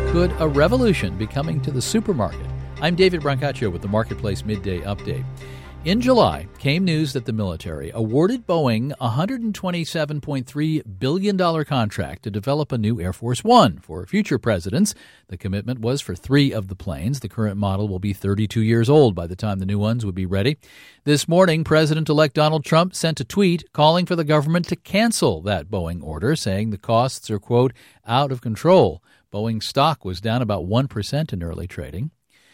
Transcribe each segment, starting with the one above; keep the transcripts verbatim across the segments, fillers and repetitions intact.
Could a revolution be coming to the supermarket? I'm David Brancaccio with the Marketplace Midday Update. In July, came news that the military awarded Boeing a one hundred twenty-seven point three billion dollars contract to develop a new Air Force One for future presidents. The commitment was for three of the planes. The current model will be thirty-two years old by the time the new ones would be ready. This morning, President-elect Donald Trump sent a tweet calling for the government to cancel that Boeing order, saying the costs are, quote, out of control. Boeing stock was down about one percent in early trading.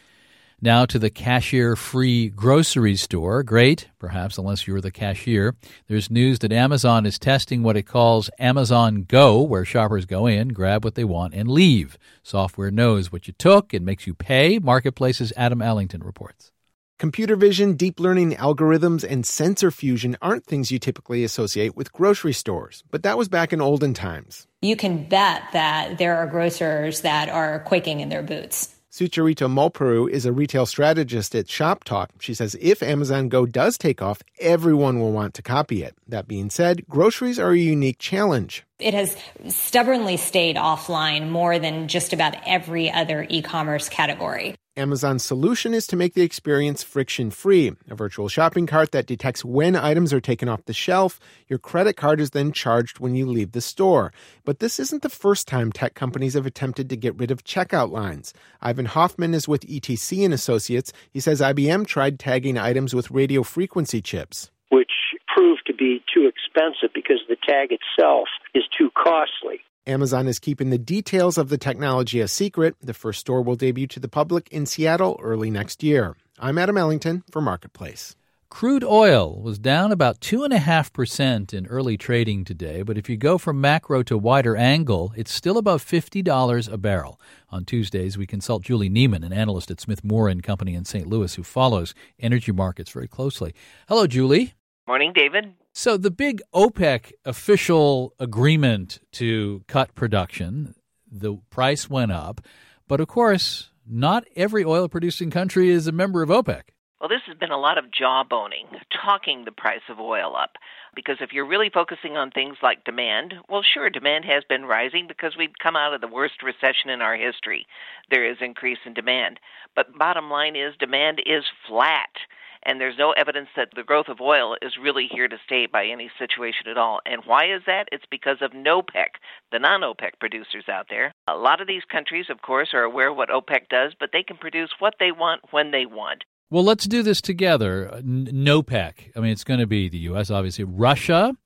Now to the cashier-free grocery store. Great, perhaps, unless you're the cashier. There's news that Amazon is testing what it calls Amazon Go, where shoppers go in, grab what they want, and leave. Software knows what you took and makes you pay. Marketplace's Adam Allington reports. Computer vision, deep learning algorithms, and sensor fusion aren't things you typically associate with grocery stores, but that was back in olden times. You can bet that there are grocers that are quaking in their boots. Sucharito Malparu is a retail strategist at ShopTalk. She says if Amazon Go does take off, everyone will want to copy it. That being said, groceries are a unique challenge. It has stubbornly stayed offline more than just about every other e-commerce category. Amazon's solution is to make the experience friction-free. A virtual shopping cart that detects when items are taken off the shelf. Your credit card is then charged when you leave the store. But this isn't the first time tech companies have attempted to get rid of checkout lines. Ivan Hoffman is with E T C and Associates. He says I B M tried tagging items with radio frequency chips, which proved to be too expensive because the tag itself is too costly. Amazon is keeping the details of the technology a secret. The first store will debut to the public in Seattle early next year. I'm Adam Ellington for Marketplace. Crude oil was down about two point five percent in early trading today, but if you go from macro to wider angle, it's still about fifty dollars a barrel. On Tuesdays, we consult Julie Neiman, an analyst at Smith Moore and Company in Saint Louis, who follows energy markets very closely. Hello, Julie. Morning, David. So the big OPEC official agreement to cut production, the price went up. But, of course, not every oil-producing country is a member of OPEC. Well, this has been a lot of jawboning, talking the price of oil up. Because if you're really focusing on things like demand, well, sure, demand has been rising because we've come out of the worst recession in our history. There is increase in demand. But bottom line is demand is flat. And there's no evidence that the growth of oil is really here to stay by any situation at all. And why is that? It's because of NOPEC, the non-OPEC producers out there. A lot of these countries, of course, are aware of what OPEC does, but they can produce what they want when they want. Well, let's do this together. N- NOPEC, I mean, it's going to be the U S, obviously. Russia,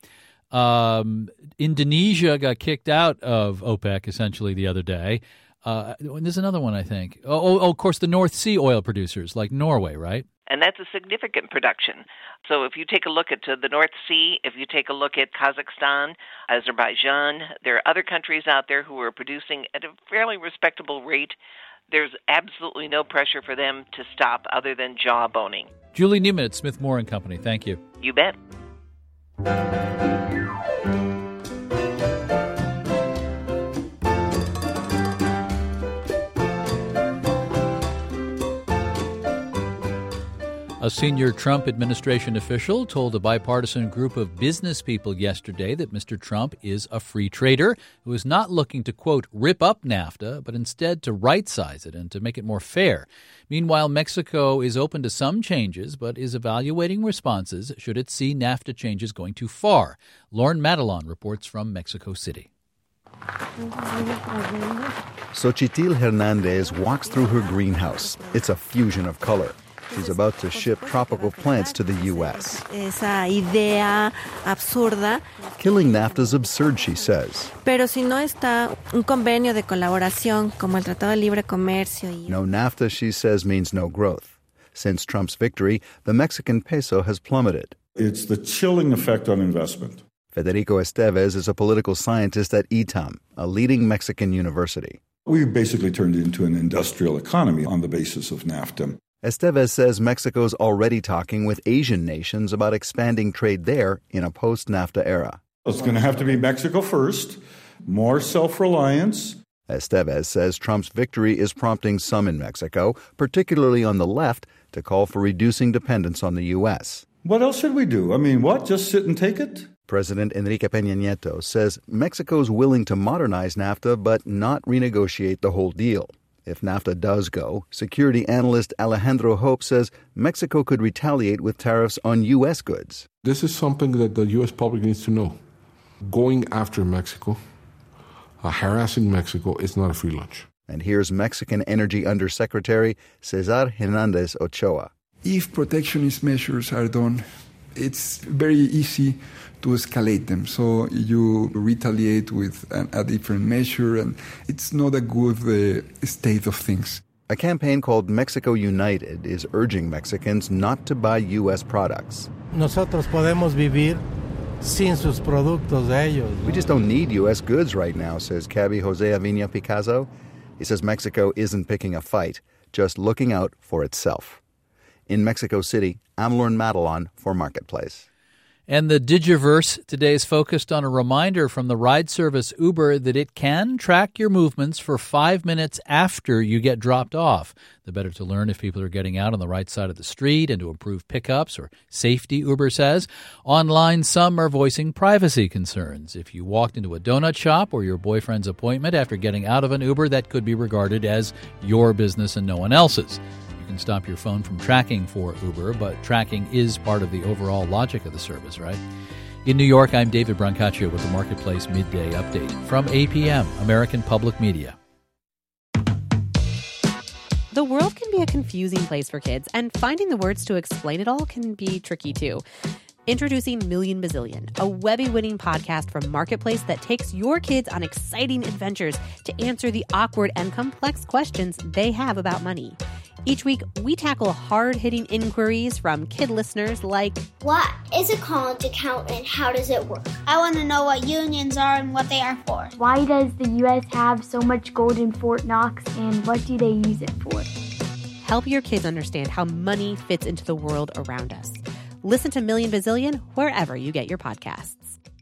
um, Indonesia got kicked out of OPEC, essentially, the other day. Uh, and there's another one, I think. Oh, oh, of course, the North Sea oil producers, like Norway, right? And that's a significant production. So if you take a look at uh, the North Sea, if you take a look at Kazakhstan, Azerbaijan, there are other countries out there who are producing at a fairly respectable rate. There's absolutely no pressure for them to stop other than jawboning. Julie Neiman at Smith Moore and Company. Thank you. You bet. A senior Trump administration official told a bipartisan group of business people yesterday that Mister Trump is a free trader who is not looking to, quote, rip up NAFTA, but instead to right-size it and to make it more fair. Meanwhile, Mexico is open to some changes, but is evaluating responses should it see NAFTA changes going too far. Lauren Madelon reports from Mexico City. Xochitl Hernandez walks through her greenhouse. It's a fusion of color. She's about to ship tropical plants to the U S. Esa idea absurda. Killing NAFTA's absurd, she says. Pero si no está un convenio de colaboración como el Tratado de Libre Comercio. Y... No NAFTA, she says, means no growth. Since Trump's victory, the Mexican peso has plummeted. It's the chilling effect on investment. Federico Estevez is a political scientist at I T A M, a leading Mexican university. We basically turned it into an industrial economy on the basis of NAFTA. Estevez says Mexico's already talking with Asian nations about expanding trade there in a post-NAFTA era. It's going to have to be Mexico first, more self-reliance. Estevez says Trump's victory is prompting some in Mexico, particularly on the left, to call for reducing dependence on the U S. What else should we do? I mean, what? Just sit and take it? President Enrique Peña Nieto says Mexico's willing to modernize NAFTA but not renegotiate the whole deal. If NAFTA does go, security analyst Alejandro Hope says Mexico could retaliate with tariffs on U S goods. This is something that the U S public needs to know. Going after Mexico, uh, harassing Mexico, is not a free lunch. And here's Mexican Energy Undersecretary Cesar Hernandez Ochoa. If protectionist measures are done, it's very easy to escalate them. So you retaliate with an, a different measure, and it's not a good uh, state of things. A campaign called Mexico United is urging Mexicans not to buy U S products. Nosotros podemos vivir sin sus productos de ellos. We just don't need U S goods right now, says Cabby Jose Avina Picazo. He says Mexico isn't picking a fight, just looking out for itself. In Mexico City, I'm Lorne Madelon for Marketplace. And the Digiverse today is focused on a reminder from the ride service Uber that it can track your movements for five minutes after you get dropped off. The better to learn if people are getting out on the right side of the street and to improve pickups or safety, Uber says. Online, some are voicing privacy concerns. If you walked into a donut shop or your boyfriend's appointment after getting out of an Uber, that could be regarded as your business and no one else's. You can stop your phone from tracking for Uber, but tracking is part of the overall logic of the service, right? In New York, I'm David Brancaccio with the Marketplace Midday Update from A P M, American Public Media. The world can be a confusing place for kids, and finding the words to explain it all can be tricky too. Introducing Million Bazillion, a Webby-winning podcast from Marketplace that takes your kids on exciting adventures to answer the awkward and complex questions they have about money. Each week, we tackle hard-hitting inquiries from kid listeners like, what is a college account and how does it work? I want to know what unions are and what they are for. Why does the U S have so much gold in Fort Knox and what do they use it for? Help your kids understand how money fits into the world around us. Listen to Million Bazillion wherever you get your podcasts.